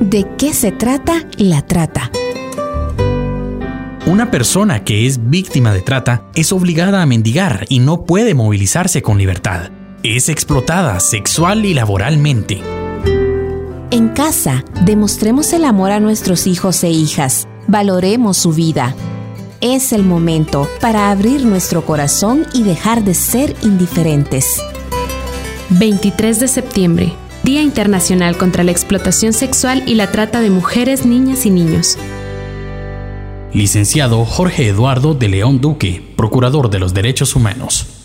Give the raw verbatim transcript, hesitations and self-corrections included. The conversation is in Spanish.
¿De qué se trata la trata? Una persona que es víctima de trata es obligada a mendigar y no puede movilizarse con libertad. Es explotada sexual y laboralmente. En casa, demostremos el amor a nuestros hijos e hijas. Valoremos su vida. Es el momento para abrir nuestro corazón y dejar de ser indiferentes. veintitrés de septiembre, Día Internacional contra la Explotación Sexual y la Trata de Mujeres, Niñas y Niños. Licenciado Jorge Eduardo de León Duque, Procurador de los Derechos Humanos.